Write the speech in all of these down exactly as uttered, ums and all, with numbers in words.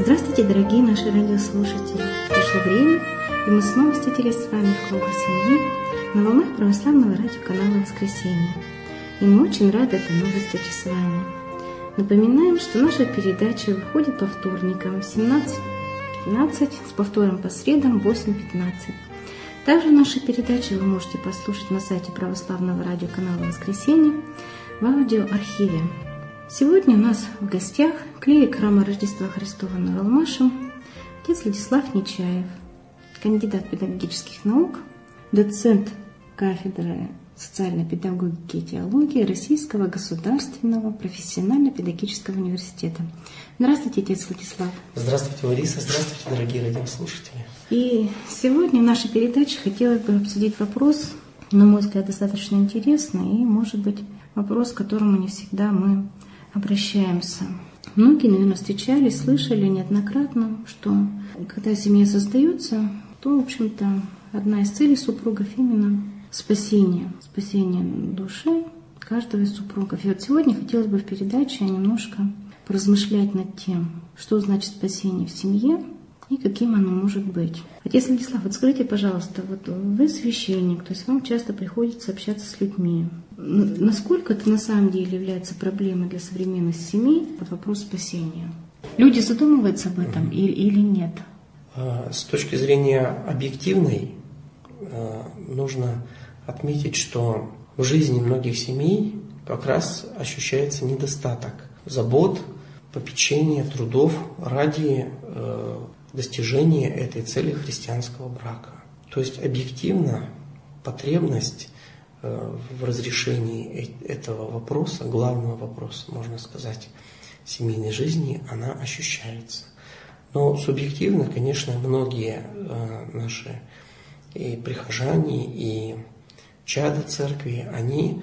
Здравствуйте, дорогие наши радиослушатели! Пришло время, и мы снова встретились с вами в кругу семьи на волнах православного радиоканала «Воскресенье». И мы очень рады этой новой встрече с вами. Напоминаем, что наша передача выходит по вторникам в семнадцать пятнадцать, с повтором по средам в восемь пятнадцать. Также наши передачи вы можете послушать на сайте православного радиоканала «Воскресенье» в аудиоархиве. Сегодня у нас в гостях клирик храма Рождества Христова на Ралмаше, отец Владислав Нечаев, кандидат педагогических наук, доцент кафедры социальной педагогики и теологии Российского государственного профессионально-педагогического университета. Здравствуйте, отец Владислав. Здравствуйте, Лариса. Здравствуйте, дорогие радиослушатели. И сегодня в нашей передаче хотелось бы обсудить вопрос, на мой взгляд, достаточно интересный, и, может быть, вопрос, к которому не всегда мы обращаемся. Многие, наверное, встречались, слышали неоднократно, что когда семья создается, то, в общем-то, одна из целей супругов именно спасение, спасение души каждого из супругов. И вот сегодня хотелось бы в передаче немножко поразмышлять над тем, что значит спасение в семье и каким оно может быть. Отец Владислав, вот скажите, пожалуйста, вот вы священник, то есть вам часто приходится общаться с людьми. Насколько это на самом деле является проблемой для современных семей под вопрос спасения? Люди задумываются об этом или, или нет? С точки зрения объективной, нужно отметить, что в жизни многих семей как раз ощущается недостаток забот, попечения, трудов ради достижения этой цели христианского брака. То есть объективно потребность в разрешении этого вопроса, главного вопроса, можно сказать, семейной жизни, она ощущается. Но субъективно, конечно, многие наши и прихожане, и чада церкви, они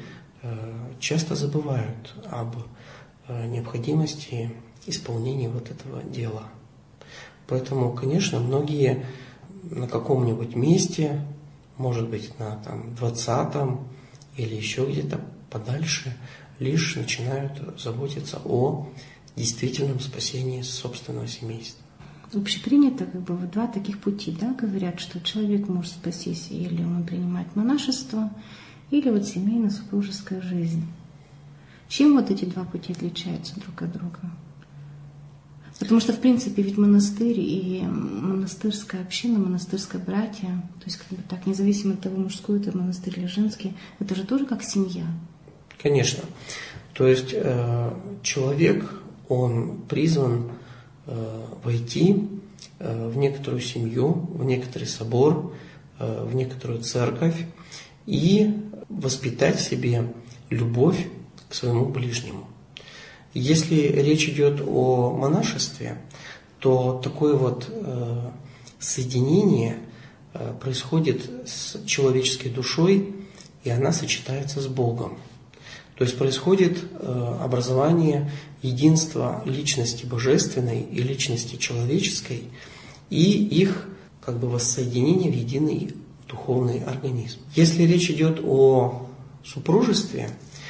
часто забывают об необходимости исполнения вот этого дела. Поэтому, конечно, многие на каком-нибудь месте, может быть, на там, двадцатом или еще где-то подальше, лишь начинают заботиться о действительном спасении собственного семейства. Общепринято как бы два таких пути, да, говорят, что человек может спастись, или он принимает монашество, или вот семейно-супружеская жизнь. Чем вот эти два пути отличаются друг от друга? Потому что, в принципе, ведь монастырь и монастырская община, монастырское братья, то есть, как бы так, независимо от того, мужской это монастырь или женский, это же тоже как семья. Конечно. То есть э, человек, он призван э, войти э, в некоторую семью, в некоторый собор, э, в некоторую церковь и воспитать в себе любовь к своему ближнему. Если речь идет о монашестве, то такое вот э, соединение э, происходит с человеческой душой, и она сочетается с Богом. То есть происходит э, образование единства личности божественной и личности человеческой, и их как бы воссоединение в единый духовный организм. Если речь идет о супружестве,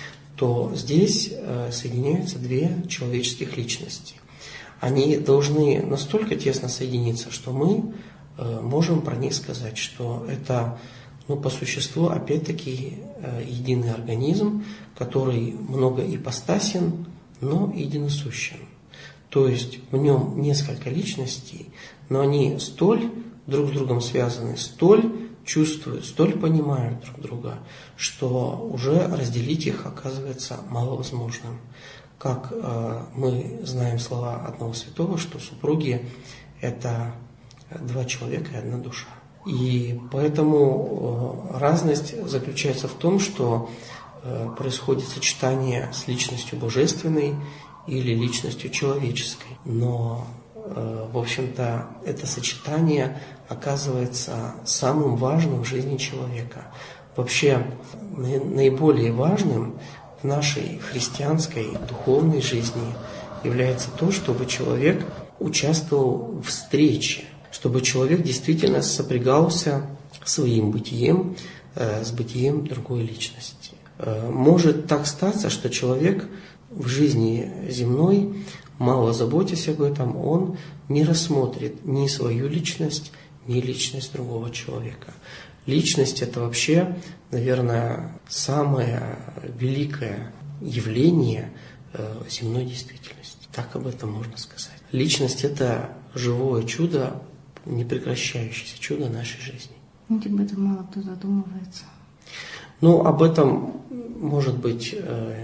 то здесь соединяются две человеческих личности. Они должны настолько тесно соединиться, что мы можем про них сказать, что это, ну, по существу, опять-таки, единый организм, который многоипостасен, но единосущен. То есть в нем несколько личностей, но они столь друг с другом связаны, столь чувствуют, столь понимают друг друга, что уже разделить их оказывается маловозможным. Как э, мы знаем слова одного святого, что супруги – это два человека и одна душа. И поэтому э, разность заключается в том, что э, происходит сочетание с личностью божественной или личностью человеческой. Но в общем-то, это сочетание оказывается самым важным в жизни человека. Вообще, наиболее важным в нашей христианской духовной жизни является то, чтобы человек участвовал в встрече, чтобы человек действительно сопрягался своим бытием с бытием другой личности. Может так статься, что человек в жизни земной, мало заботясь об этом, он не рассмотрит ни свою личность, ни личность другого человека. Личность – это вообще, наверное, самое великое явление земной действительности. Так об этом можно сказать. Личность – это живое чудо, непрекращающееся чудо нашей жизни. Ну, об этом мало кто задумывается. Ну, об этом, может быть,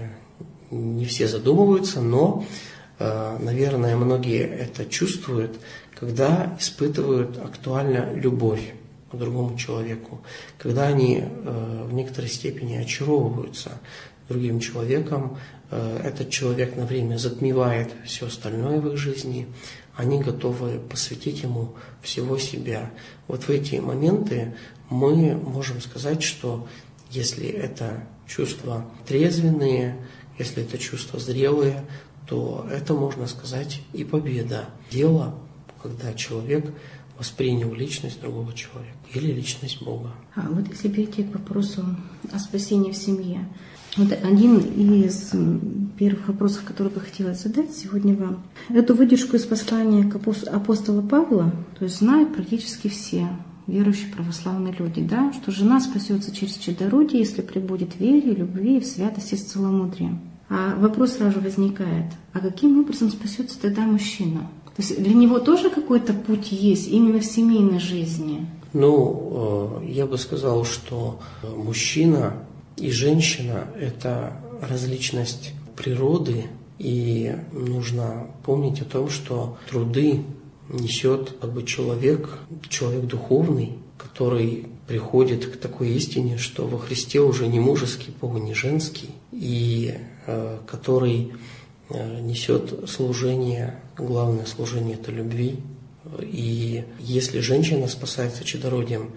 не все задумываются, но, наверное, многие это чувствуют, когда испытывают актуально любовь к другому человеку, когда они в некоторой степени очаровываются другим человеком, этот человек на время затмевает все остальное в их жизни, они готовы посвятить ему всего себя. Вот в эти моменты мы можем сказать, что если это чувства трезвенные, если это чувства зрелые, то это, можно сказать, и победа. Дело, когда человек воспринял личность другого человека или личность Бога. А вот если перейти к вопросу о спасении в семье, вот один из первых вопросов, который бы хотелось задать сегодня вам. Эту выдержку из послания к апостола Павла, то есть знают практически все верующие православные люди, да, что жена спасется через чадородие, если пребудет в вере, любви, в святости с целомудрием. А вопрос сразу возникает, а каким образом спасется тогда мужчина? То есть для него тоже какой-то путь есть именно в семейной жизни? Ну, я бы сказал, что мужчина и женщина – это различность природы, и нужно помнить о том, что труды несет как бы человек, человек духовный, который приходит к такой истине, что во Христе уже не мужеский пол, не женский, и э, который э, несет служение, главное служение – это любви. И если женщина спасается чадородием,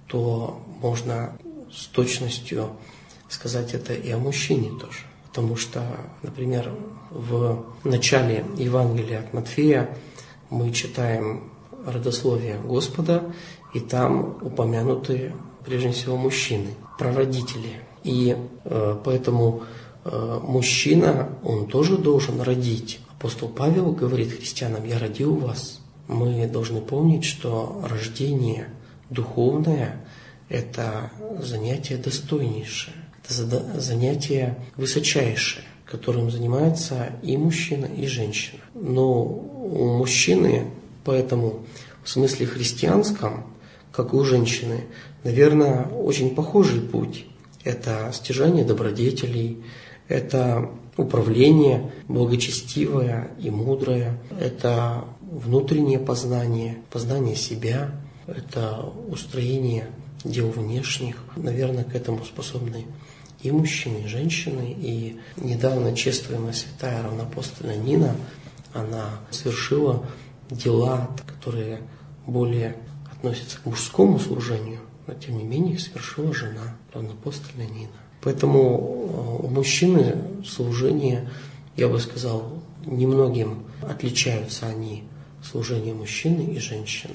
то можно с точностью сказать это и о мужчине тоже. Потому что, например, в начале Евангелия от Матфея мы читаем родословие Господа, и там упомянуты прежде всего мужчины, прародители. И э, поэтому э, мужчина, он тоже должен родить. Апостол Павел говорит христианам: «Я родил вас». Мы должны помнить, что рождение духовное – это занятие достойнейшее, это занятие высочайшее, которым занимается и мужчина, и женщина. Но у мужчины, поэтому в смысле христианском, как и у женщины, наверное, очень похожий путь. Это стяжание добродетелей, это управление благочестивое и мудрое, это внутреннее познание, познание себя, это устроение дел внешних. Наверное, к этому способны и мужчины, и женщины. И недавно чествуемая святая равноапостольная Нина, она совершила дела, которые более относятся к мужскому служению, но тем не менее их совершила жена, равноапостольная Нина. Поэтому у мужчины служение, я бы сказал, немногим отличаются они, служение мужчины и женщины.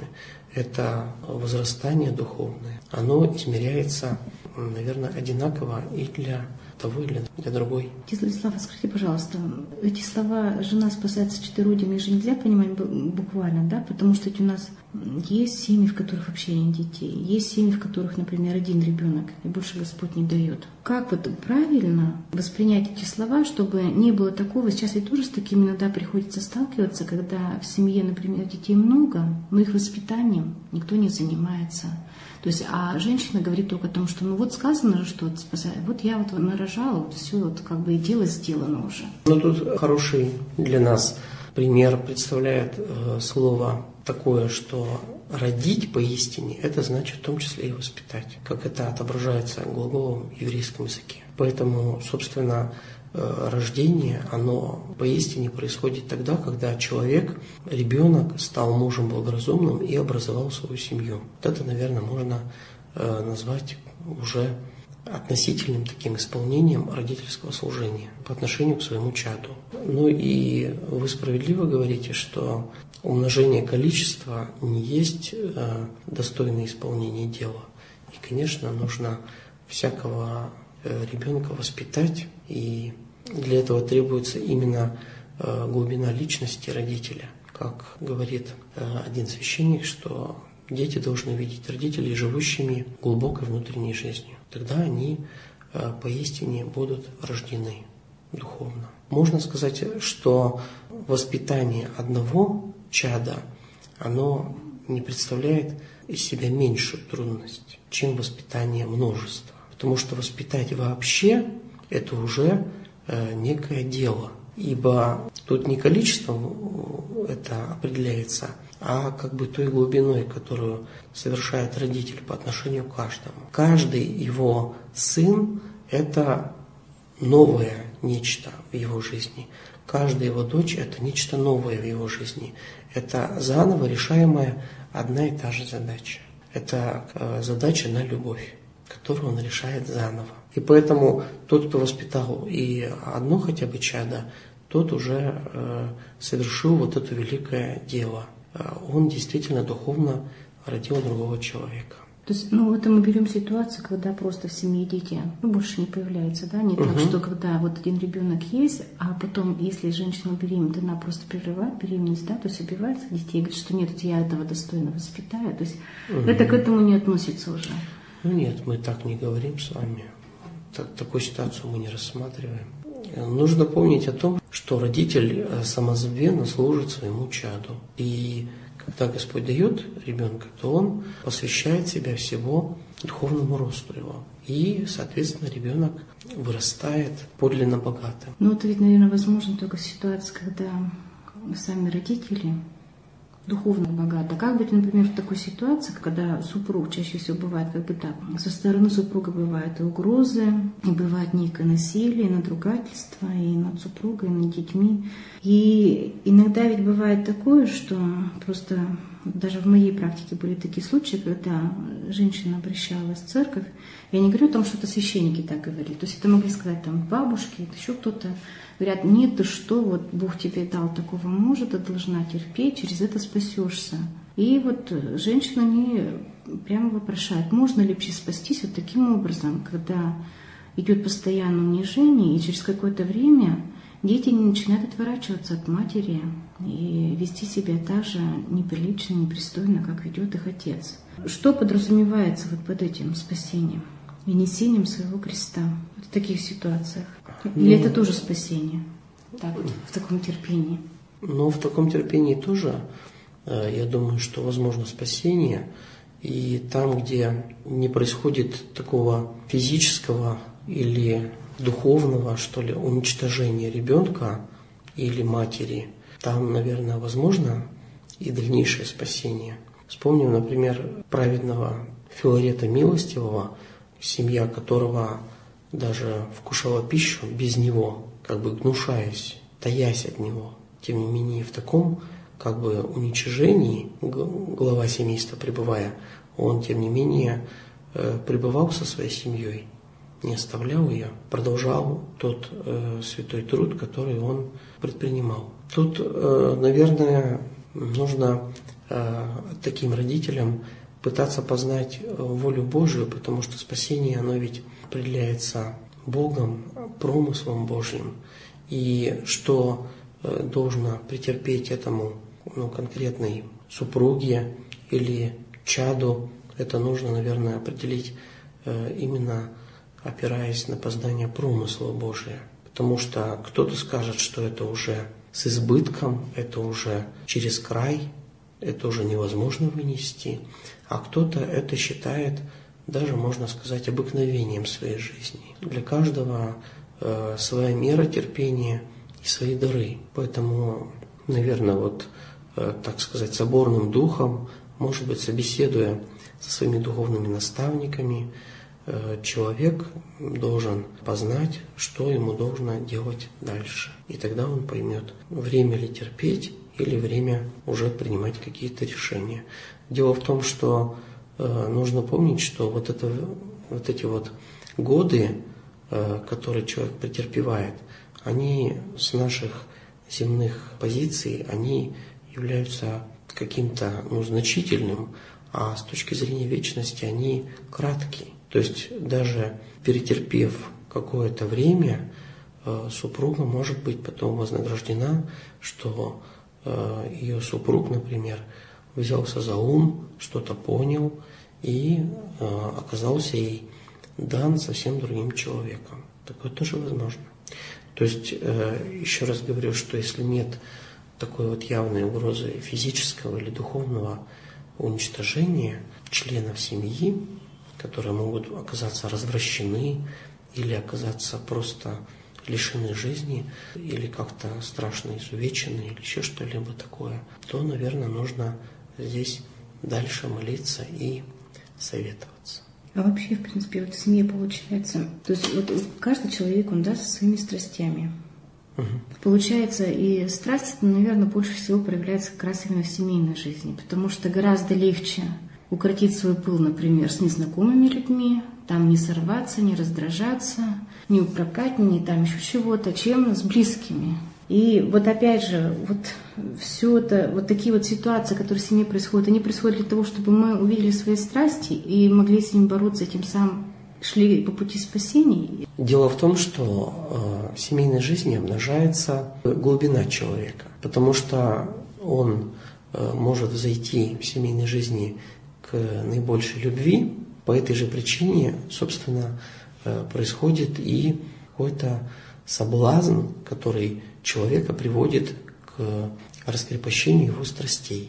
Это возрастание духовное. Оно измеряется, наверное, одинаково и для того, и для другой. Слава, скажите, пожалуйста, эти слова «жена спасается чадородием» их же нельзя понимать буквально, да? Потому что ведь у нас есть семьи, в которых вообще нет детей, есть семьи, в которых, например, один ребенок, и больше Господь не дает. Как вот правильно воспринять эти слова, чтобы не было такого? Сейчас ведь тоже с таким иногда приходится сталкиваться, когда в семье, например, детей много, но их воспитанием никто не занимается. То есть, а женщина говорит только о том, что ну вот сказано же, что вот я вот нарожала, вот все вот как бы и дело сделано уже. Ну тут хороший для нас пример представляет э, слово такое, что родить поистине, это значит в том числе и воспитать, как это отображается глаголом в еврейском языке. Поэтому, собственно, рождение, оно поистине происходит тогда, когда человек, ребенок, стал мужем благоразумным и образовал свою семью. Вот это, наверное, можно назвать уже относительным таким исполнением родительского служения по отношению к своему чаду. Ну и вы справедливо говорите, что умножение количества не есть достойное исполнение дела. И, конечно, нужно всякого ребенка воспитать и для этого требуется именно глубина личности родителя. Как говорит один священник, что дети должны видеть родителей живущими глубокой внутренней жизнью. Тогда они поистине будут рождены духовно. Можно сказать, что воспитание одного чада, оно не представляет из себя меньшую трудность, чем воспитание множества. Потому что воспитать вообще – это уже некое дело. Ибо тут не количеством это определяется, а как бы той глубиной, которую совершает родитель по отношению к каждому. Каждый его сын – это новое нечто в его жизни. Каждая его дочь – это нечто новое в его жизни. Это заново решаемая одна и та же задача. Это задача на любовь, которую он решает заново. И поэтому тот, кто воспитал и одно хотя бы чадо, тот уже э, совершил вот это великое дело. Он действительно духовно родил другого человека. То есть, ну, это мы берем ситуацию, когда просто в семье дети, ну, больше не появляются, да, не угу. так, что когда вот один ребенок есть, а потом, если женщина беременна, она просто прерывает беременность, да, то есть убивается детей, говорит, что нет, я этого достойно воспитаю, то есть угу. это к этому не относится уже. Ну нет, мы так не говорим с вами, так, такую ситуацию мы не рассматриваем. Нужно помнить о том, что родитель самозабвенно служит своему чаду. И когда Господь дает ребенка, то Он посвящает себя всего духовному росту его. И, соответственно, ребенок вырастает подлинно богатым. Ну, это ведь, наверное, возможно только ситуация, когда сами родители духовно богаты. А как быть, например, в такой ситуации, когда супруг, чаще всего бывает как бы так, со стороны супруга бывают и угрозы, и бывает некое насилие, и надругательство, и над супругой, и над детьми. И иногда ведь бывает такое, что просто даже в моей практике были такие случаи, когда женщина обращалась в церковь. Я не говорю о том, что это священники так говорили. То есть это могли сказать там бабушки, это еще кто-то. Говорят, нет, ты что, вот Бог тебе дал такого мужа, ты должна терпеть, через это спасешься. И вот женщины, они прямо вопрошают, можно ли вообще спастись вот таким образом, когда идет постоянное унижение, и через какое-то время дети начинают отворачиваться от матери и вести себя так же неприлично, непристойно, как ведет их отец. Что подразумевается вот под этим спасением и несением своего креста в таких ситуациях? Или ну, это тоже спасение, так вот, в таком терпении? Ну, в таком терпении тоже, я думаю, что возможно спасение. И там, где не происходит такого физического или духовного, что ли, уничтожения ребенка или матери, там, наверное, возможно и дальнейшее спасение. Вспомним, например, праведного Филарета Милостивого, семья которого даже вкушала пищу без него, как бы гнушаясь, таясь от него. Тем не менее, в таком как бы уничижении глава семейства пребывая, он, тем не менее, пребывал со своей семьей, не оставлял ее, продолжал тот э, святой труд, который он предпринимал. Тут, э, наверное, нужно э, таким родителям пытаться познать волю Божию, потому что спасение, оно ведь определяется Богом, промыслом Божьим. И что э, должно претерпеть этому ну, конкретной супруге или чаду, это нужно, наверное, определить э, именно опираясь на познание промысла Божия. Потому что кто-то скажет, что это уже с избытком, это уже через край, это уже невозможно вынести, а кто-то это считает, даже можно сказать, обыкновением своей жизни. Для каждого э, своя мера терпения и свои дары. Поэтому, наверное, вот, э, так сказать, соборным духом, может быть, собеседуя со своими духовными наставниками, человек должен познать, что ему должно делать дальше. И тогда он поймет, время ли терпеть или время уже принимать какие-то решения. Дело в том, что э, нужно помнить, что вот, это, вот эти вот годы, э, которые человек претерпевает, они с наших земных позиций, они являются каким-то ну, значительным, а с точки зрения вечности они краткие. То есть даже перетерпев какое-то время, супруга может быть потом вознаграждена, что ее супруг, например, взялся за ум, что-то понял и оказался ей дан совсем другим человеком. Такое тоже возможно. То есть, еще раз говорю, что если нет такой вот явной угрозы физического или духовного уничтожения членов семьи, которые могут оказаться развращены или оказаться просто лишены жизни, или как-то страшно изувечены, или еще что-либо такое, то, наверное, нужно здесь дальше молиться и советоваться. А вообще, в принципе, вот в семье получается, то есть вот каждый человек, он, да, со своими страстями. Угу. Получается, и страсть, наверное, больше всего проявляется как раз именно в семейной жизни, потому что гораздо легче укротить свой пыл, например, с незнакомыми людьми, там не сорваться, не раздражаться, не упрекать, не там еще чего-то, чем с близкими. И вот опять же, вот все это, вот такие вот ситуации, которые в семье происходят, они происходят для того, чтобы мы увидели свои страсти и могли с ними бороться, тем самым шли по пути спасения. Дело в том, что э, в семейной жизни обнажается глубина человека, потому что он э, может взойти в семейной жизни к наибольшей любви. По этой же причине, собственно, э, происходит и какой-то соблазн, который человека приводит к раскрепощению его страстей.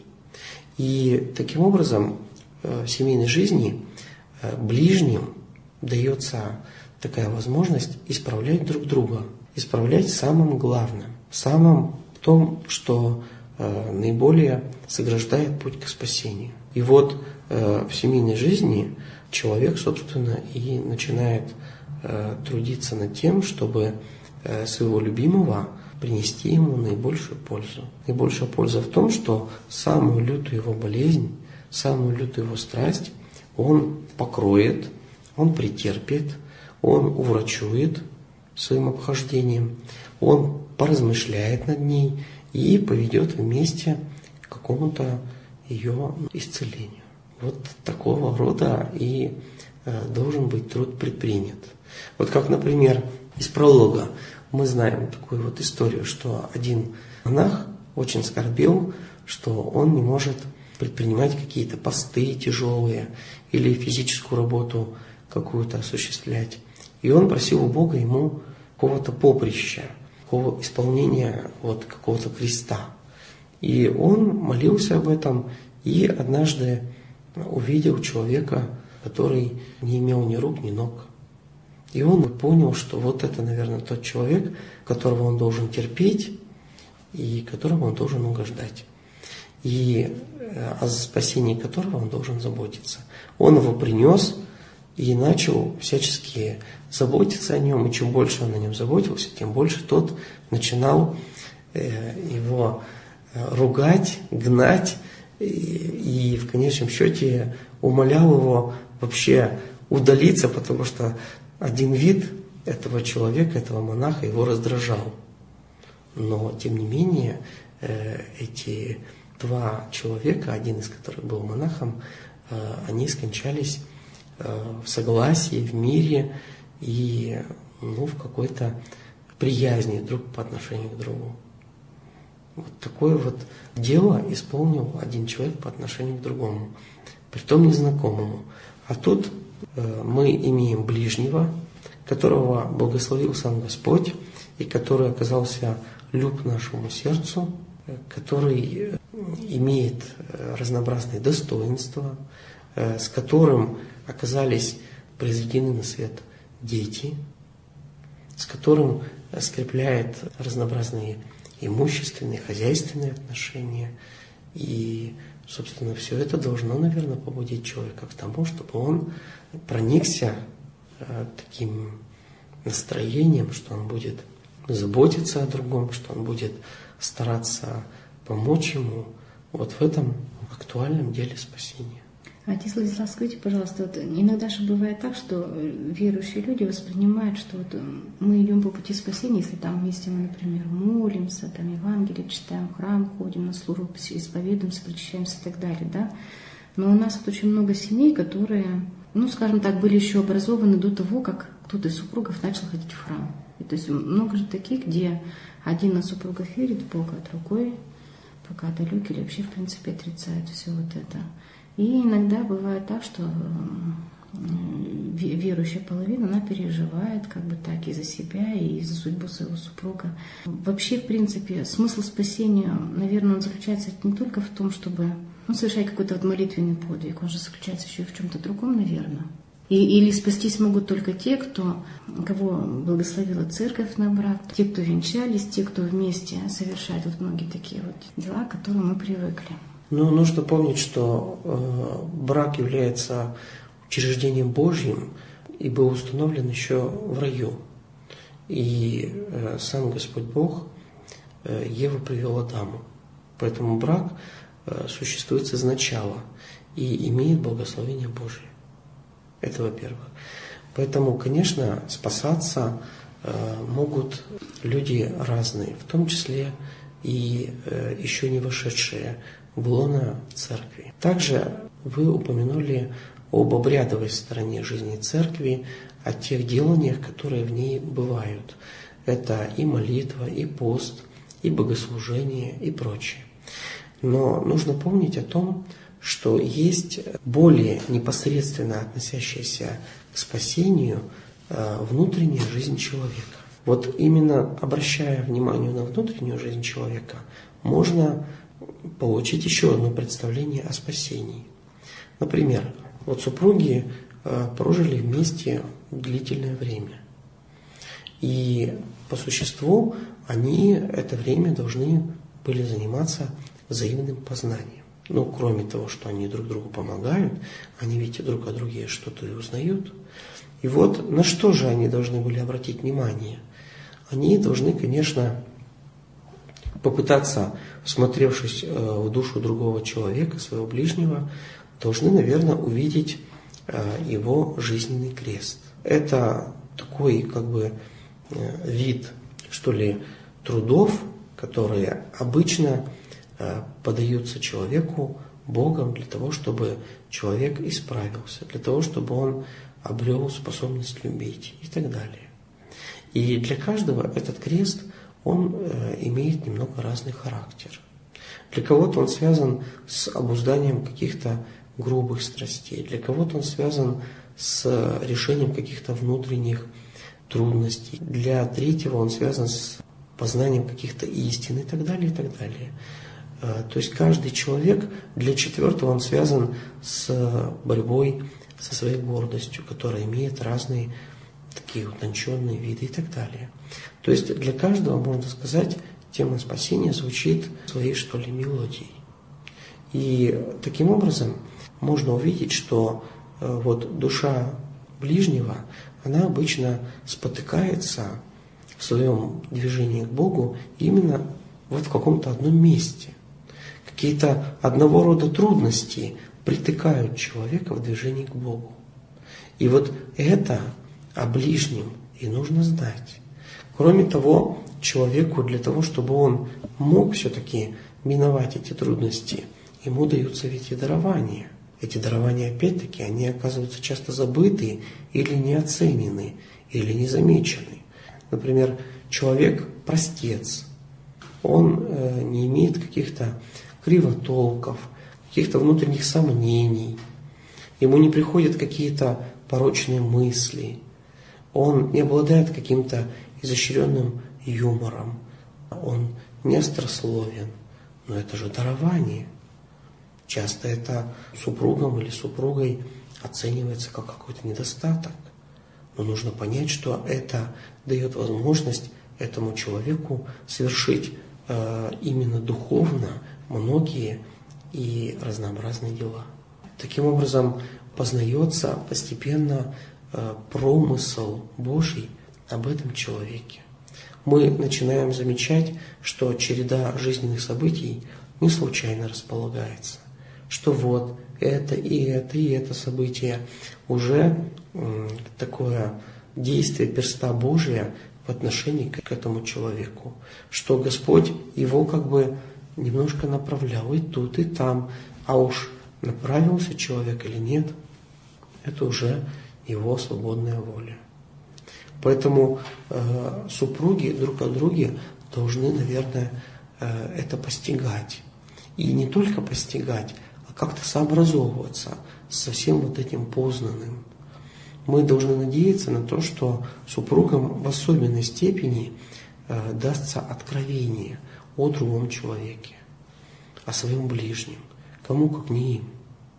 И таким образом в семейной жизни ближним дается такая возможность исправлять друг друга, исправлять самым главным, самым в том, что наиболее сограждает путь к спасению. И вот в семейной жизни человек, собственно, и начинает трудиться над тем, чтобы своего любимого принести ему наибольшую пользу. Наибольшая польза в том, что самую лютую его болезнь, самую лютую его страсть он покроет, он претерпит, он уврачует своим обхождением, он поразмышляет над ней и поведет вместе к какому-то ее исцелению. Вот такого рода и должен быть труд предпринят. Вот как, например, из пролога мы знаем такую вот историю, что один монах очень скорбел, что он не может предпринимать какие-то посты тяжелые или физическую работу какую-то осуществлять. И он просил у Бога ему какого-то поприща, какого исполнения вот какого-то креста. И он молился об этом и однажды увидел человека, который не имел ни рук, ни ног. И он понял, что вот это, наверное, тот человек, которого он должен терпеть и которому он должен угождать. И о спасении которого он должен заботиться. Он его принес и начал всячески заботиться о нем. И чем больше он о нем заботился, тем больше тот начинал его ругать, гнать. И в конечном счете умолял его вообще удалиться, потому что один вид этого человека, этого монаха его раздражал. Но, тем не менее, эти два человека, один из которых был монахом, они скончались в согласии, в мире и ну, в какой-то приязни друг по отношению к другу. Вот такое вот дело исполнил один человек по отношению к другому, притом незнакомому. А тут мы имеем ближнего, которого благословил сам Господь, и который оказался люб нашему сердцу, который имеет разнообразные достоинства, с которым оказались произведены на свет дети, с которым скрепляет разнообразные имущественные, хозяйственные отношения. И, собственно, все это должно, наверное, побудить человека к тому, чтобы он проникся таким настроением, что он будет заботиться о другом, что он будет стараться помочь ему вот в этом актуальном деле спасения. Отец Владислав, скажите, пожалуйста, вот иногда же бывает так, что верующие люди воспринимают, что вот мы идем по пути спасения, если там вместе мы, например, молимся, там Евангелие читаем, в храм ходим, на службу исповедуемся, причащаемся и так далее, да. Но у нас вот очень много семей, которые, ну, скажем так, были еще образованы до того, как кто-то из супругов начал ходить в храм. И то есть много же таких, где один из супругов верит в Бога, а другой пока далекий или вообще в принципе отрицает все вот это. И иногда бывает так, что верующая половина, она переживает как бы так и за себя, и за судьбу своего супруга. Вообще, в принципе, смысл спасения, наверное, он заключается не только в том, чтобы ну, совершать какой-то вот молитвенный подвиг, он же заключается еще и в чем-то другом, наверное. И, или спастись могут только те, кто, кого благословила церковь на брак, те, кто венчались, те, кто вместе совершают вот многие такие вот дела, к которым мы привыкли. Но нужно помнить, что э, брак является учреждением Божьим и был установлен еще в раю. И э, сам Господь Бог э, Еву привел Адаму. Поэтому брак э, существует изначала и имеет благословение Божие. Это во-первых. Поэтому, конечно, спасаться э, могут люди разные, в том числе и э, еще не вошедшие в лоно церкви. Также вы упомянули об обрядовой стороне жизни церкви, о тех деланиях, которые в ней бывают. Это и молитва, и пост, и богослужение, и прочее. Но нужно помнить о том, что есть более непосредственно относящаяся к спасению внутренняя жизнь человека. Вот именно обращая внимание на внутреннюю жизнь человека, можно получить еще одно представление о спасении. Например, вот супруги прожили вместе длительное время. И по существу они это время должны были заниматься взаимным познанием. Ну, кроме того, что они друг другу помогают, они ведь друг о друге что-то и узнают. И вот на что же они должны были обратить внимание? Они должны, конечно, попытаться, всмотревшись в душу другого человека, своего ближнего, должны, наверное, увидеть его жизненный крест. Это такой, как бы, вид, что ли, трудов, которые обычно подаются человеку Богом для того, чтобы человек исправился, для того, чтобы он обрел способность любить и так далее. И для каждого этот крест, он имеет немного разный характер. Для кого-то он связан с обузданием каких-то грубых страстей, для кого-то он связан с решением каких-то внутренних трудностей, для третьего он связан с познанием каких-то истин и так далее, и так далее. То есть каждый человек, для четвертого он связан с борьбой со своей гордостью, которая имеет разные такие утонченные виды и так далее. То есть для каждого, можно сказать, тема спасения звучит своей, что ли, мелодией. И таким образом можно увидеть, что вот душа ближнего, она обычно спотыкается в своем движении к Богу именно вот в каком-то одном месте. Какие-то одного рода трудности притыкают человека в движении к Богу. И вот это о ближнем и нужно знать. Кроме того, человеку для того, чтобы он мог все-таки миновать эти трудности, ему даются ведь и дарования. Эти дарования, опять-таки, они оказываются часто забыты или неоценены, или незамечены. Например, человек простец, он э, не имеет каких-то кривотолков, каких-то внутренних сомнений, ему не приходят какие-то порочные мысли, он не обладает каким-то изощренным юмором, он не острословен, но это же дарование. Часто это супругом или супругой оценивается как какой-то недостаток. Но нужно понять, что это дает возможность этому человеку совершить э, именно духовно многие и разнообразные дела. Таким образом, познается постепенно э, промысел Божий об этом человеке. Мы начинаем замечать, что череда жизненных событий не случайно располагается. Что вот это и это и это событие уже э, такое действие перста Божия в отношении к этому человеку. Что Господь его как бы немножко направлял и тут, и там. А уж направился человек или нет, это уже его свободная воля. Поэтому э, супруги друг от друга должны, наверное, э, это постигать. И не только постигать, а как-то сообразовываться со всем вот этим познанным. Мы должны надеяться на то, что супругам в особенной степени э, дастся откровение о другом человеке, о своем ближнем, кому как не им.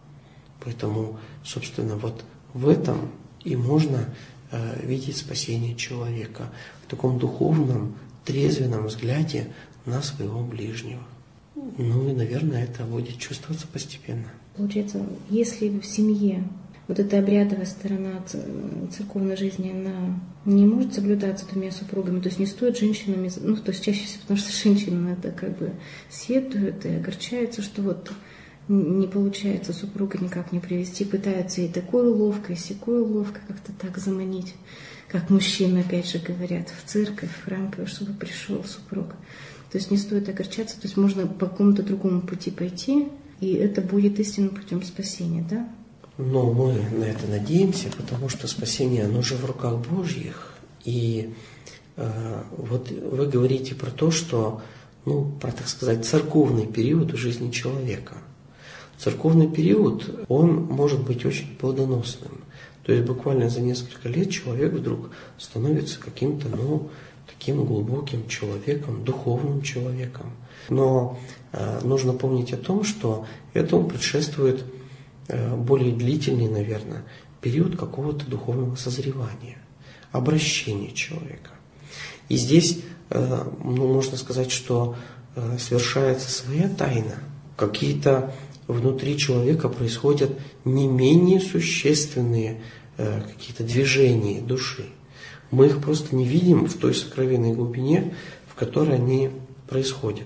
Поэтому, собственно, вот в этом и можно э, видеть спасение человека, в таком духовном, трезвенном взгляде на своего ближнего. Ну и, наверное, это будет чувствоваться постепенно. Получается, если в семье вот эта обрядовая сторона церковной жизни, она не может соблюдаться двумя супругами, то есть не стоит женщинами, ну, то есть чаще всего, потому что женщины это как бы сетуют и огорчаются, что вот не получается супруга никак не привести, пытаются и такой уловкой, и сякой уловкой как-то так заманить, как мужчины, опять же, говорят, в церковь, в храм, чтобы пришел супруг. То есть не стоит огорчаться, то есть можно по какому-то другому пути пойти, и это будет истинным путем спасения, да? Но мы на это надеемся, потому что спасение, оно же в руках Божьих. И э, вот вы говорите про то, что, ну, про, так сказать, церковный период в жизни человека. Церковный период, он может быть очень плодоносным. То есть буквально за несколько лет человек вдруг становится каким-то, ну, таким глубоким человеком, духовным человеком. Но э, нужно помнить о том, что этому предшествует э, более длительный, наверное, период какого-то духовного созревания, обращения человека. И здесь, э, ну, можно сказать, что э, совершается своя тайна. Какие-то внутри человека происходят не менее существенные э, какие-то движения души. Мы их просто не видим в той сокровенной глубине, в которой они происходят.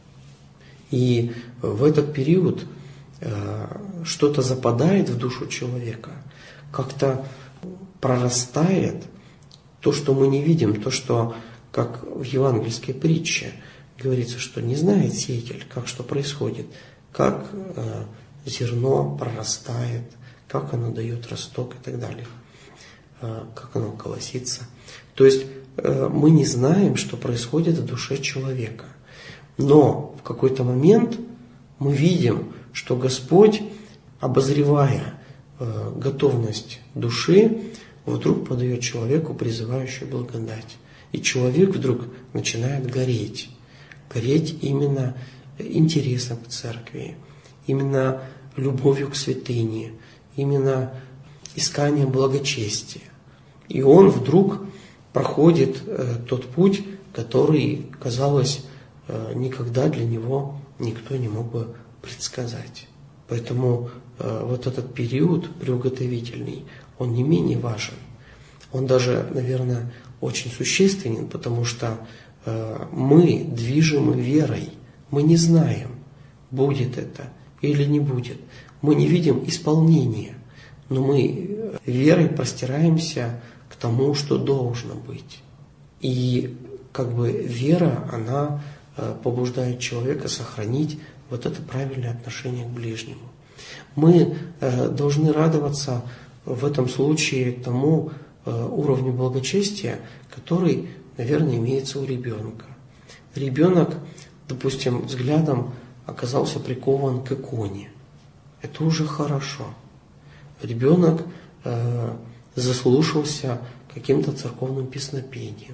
И в этот период э, что-то западает в душу человека, как-то прорастает то, что мы не видим, то, что, как в евангельской притче говорится, что не знает сеятель, как что происходит, как э, зерно прорастает, как оно дает росток и так далее, э, как оно колосится. То есть э, мы не знаем, что происходит в душе человека. Но в какой-то момент мы видим, что Господь, обозревая э, готовность души, вдруг подает человеку призывающую благодать. И человек вдруг начинает гореть. Гореть именно интересом к церкви, именно любовью к святыне, именно исканием благочестия. И он вдруг проходит э, тот путь, который, казалось, э, никогда для него никто не мог бы предсказать. Поэтому э, вот этот период приуготовительный, он не менее важен. Он даже, наверное, очень существенен, потому что э, мы движимы верой. Мы не знаем, будет это или не будет. Мы не видим исполнения, но мы верой простираемся к тому, что должно быть. И как бы вера, она побуждает человека сохранить вот это правильное отношение к ближнему. Мы должны радоваться в этом случае тому уровню благочестия, который, наверное, имеется у ребенка. Ребенок, допустим, взглядом оказался прикован к иконе. Это уже хорошо. Ребенок э, заслушался каким-то церковным песнопением.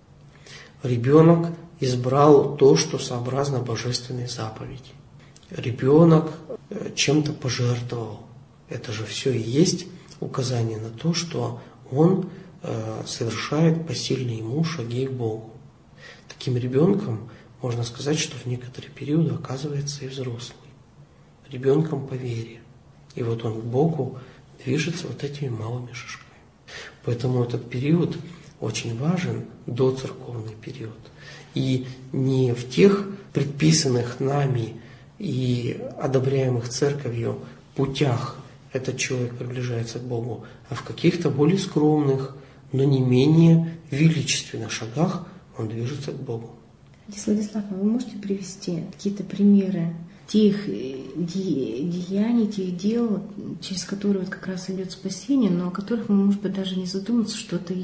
Ребенок избрал то, что сообразно божественной заповеди. Ребенок э, чем-то пожертвовал. Это же все и есть указание на то, что он э, совершает посильные ему шаги к Богу. Таким ребенком можно сказать, что в некоторые периоды оказывается и взрослый. Ребенком по вере. И вот он к Богу движется вот этими малыми шажками. Поэтому этот период очень важен, доцерковный период. И не в тех предписанных нами и одобряемых церковью путях этот человек приближается к Богу, а в каких-то более скромных, но не менее величественных шагах он движется к Богу. Владислав, а вы можете привести какие-то примеры тех деяний, тех дел, через которые вот как раз идет спасение, но о которых мы, может быть, даже не задуматься, что это есть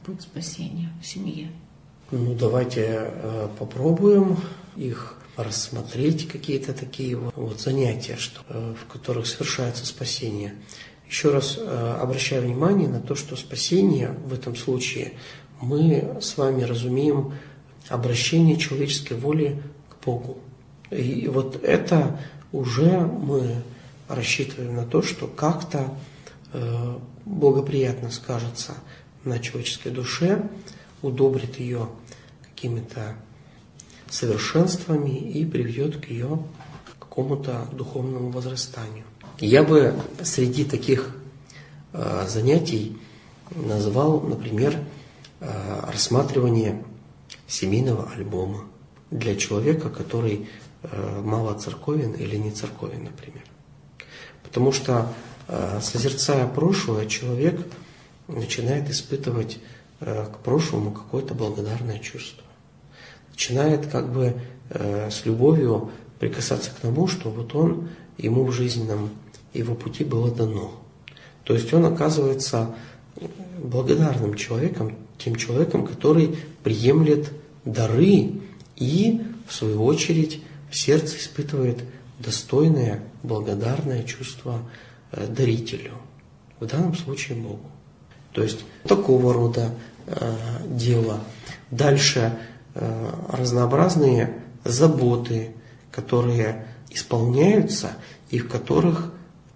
путь спасения в семье? Ну, давайте э, попробуем их рассмотреть, какие-то такие вот, вот занятия, что, э, в которых совершается спасение. Еще раз э, обращаю внимание на то, что спасение в этом случае мы с вами разумеем обращение человеческой воли к Богу. И вот это уже мы рассчитываем на то, что как-то э, благоприятно скажется на человеческой душе, удобрит ее какими-то совершенствами и приведет к ее какому-то духовному возрастанию. Я бы среди таких э, занятий назвал, например, э, рассматривание семейного альбома для человека, который э, мало церковен или не церковен, например. Потому что, э, созерцая прошлое, человек начинает испытывать э, к прошлому какое-то благодарное чувство. Начинает как бы э, с любовью прикасаться к тому, что вот он, ему в жизненном его пути было дано. То есть он оказывается благодарным человеком, тем человеком, который приемлет дары и, в свою очередь, в сердце испытывает достойное, благодарное чувство э, дарителю, в данном случае Богу. То есть такого рода э, дело. Дальше э, разнообразные заботы, которые исполняются и в которых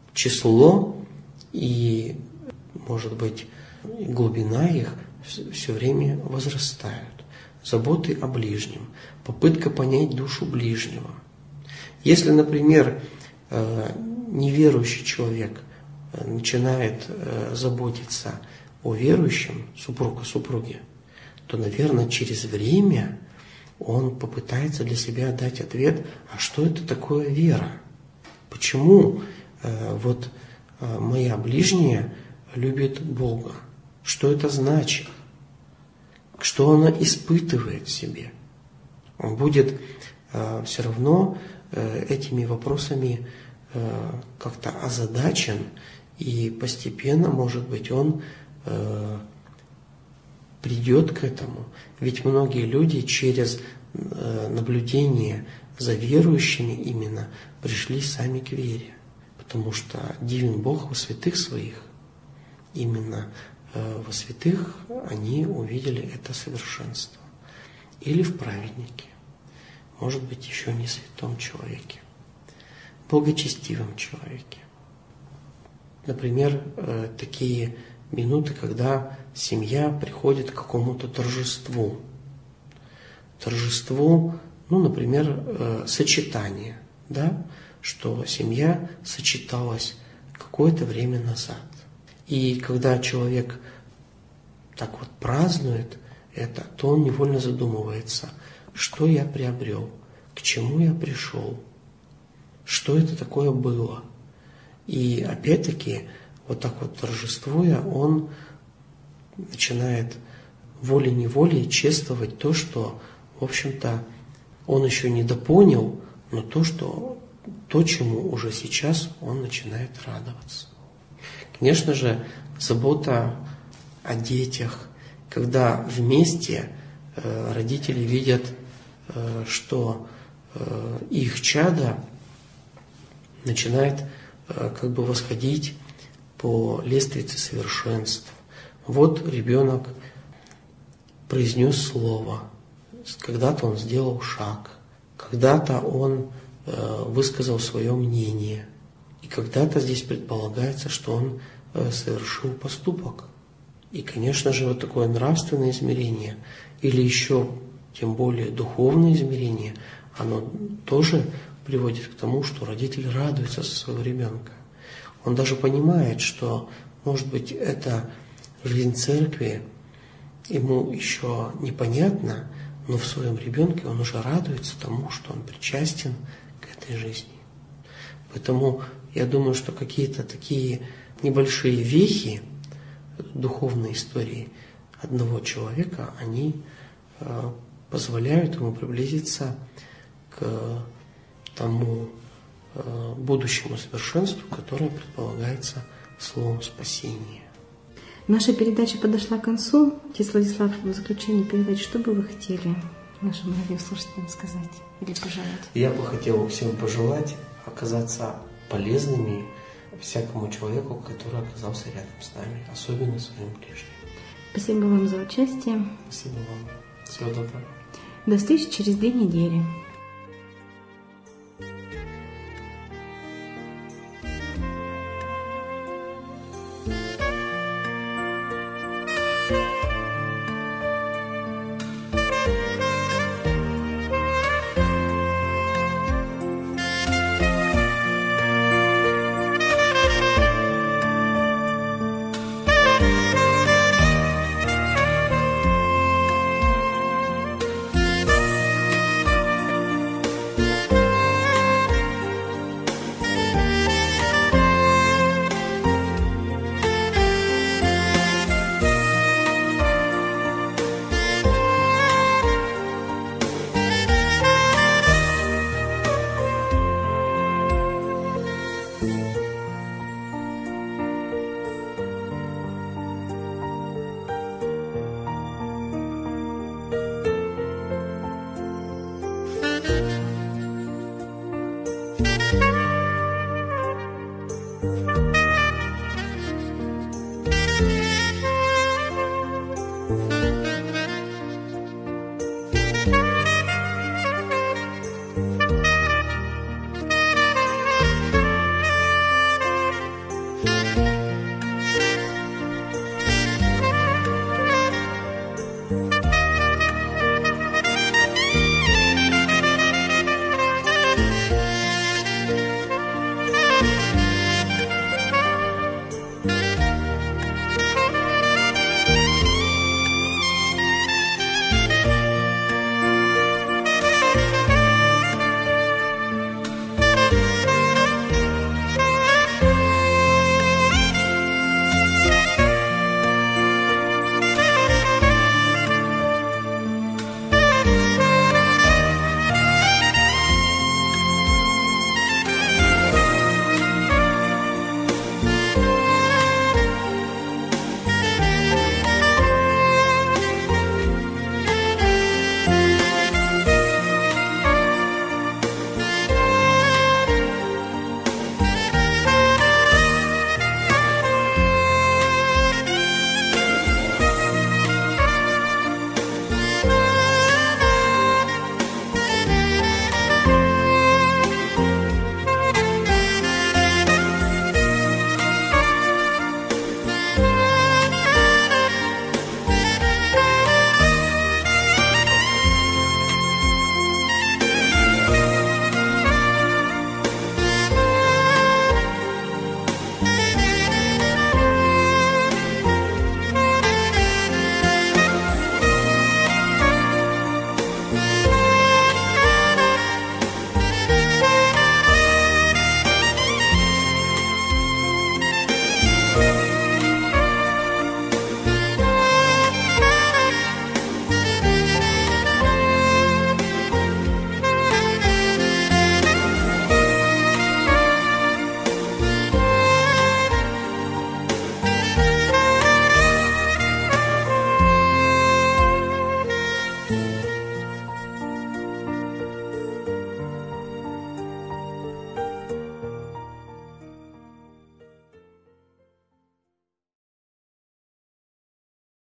число и, может быть, глубина их все время возрастают. Заботы о ближнем, попытка понять душу ближнего. Если, например, неверующий человек начинает заботиться о верующем, супруг о супруге, то, наверное, через время он попытается для себя дать ответ, а что это такое вера? Почему э, вот э, моя ближняя любит Бога? Что это значит? Что она испытывает в себе? Он будет э, все равно э, этими вопросами э, как-то озадачен, и постепенно, может быть, он э, придет к этому. Ведь многие люди через э, наблюдение за верующими именно пришли сами к вере. Потому что дивен Бог во святых своих. Именно э, во святых они увидели это совершенство. Или в праведнике. Может быть, еще не святом человеке. Благочестивом человеке. Например, э, такие минуты, когда семья приходит к какому-то торжеству. Торжеству, ну, например, э, сочетание, да, что семья сочеталась какое-то время назад. И когда человек так вот празднует это, то он невольно задумывается, что я приобрел, к чему я пришел, что это такое было. И опять-таки, вот так вот торжествуя, он начинает волей-неволей чествовать то, что, в общем-то, он еще не допонял, но то, что, то, чему уже сейчас он начинает радоваться. Конечно же, забота о детях, когда вместе э, родители видят, э, что э, их чадо начинает э, как бы восходить по лестнице совершенств. Вот ребенок произнес слово, когда-то он сделал шаг, когда-то он э, высказал свое мнение, и когда-то здесь предполагается, что он э, совершил поступок. И, конечно же, вот такое нравственное измерение, или еще тем более духовное измерение, оно тоже приводит к тому, что родитель радуется за своего ребенка. Он даже понимает, что, может быть, эта жизнь церкви ему еще непонятна, но в своем ребенке он уже радуется тому, что он причастен к этой жизни. Поэтому я думаю, что какие-то такие небольшие вехи духовной истории одного человека, они э, позволяют ему приблизиться к тому будущему совершенству, которое предполагается словом спасения. Наша передача подошла к концу. Отец Владислав, в заключении передачи, что бы вы хотели нашим радиослушателям сказать или пожелать? Я бы хотел всем пожелать оказаться полезными всякому человеку, который оказался рядом с нами, особенно своим ближним. Спасибо вам за участие. Спасибо вам. Всего доброго. До встречи через две недели. Thank you.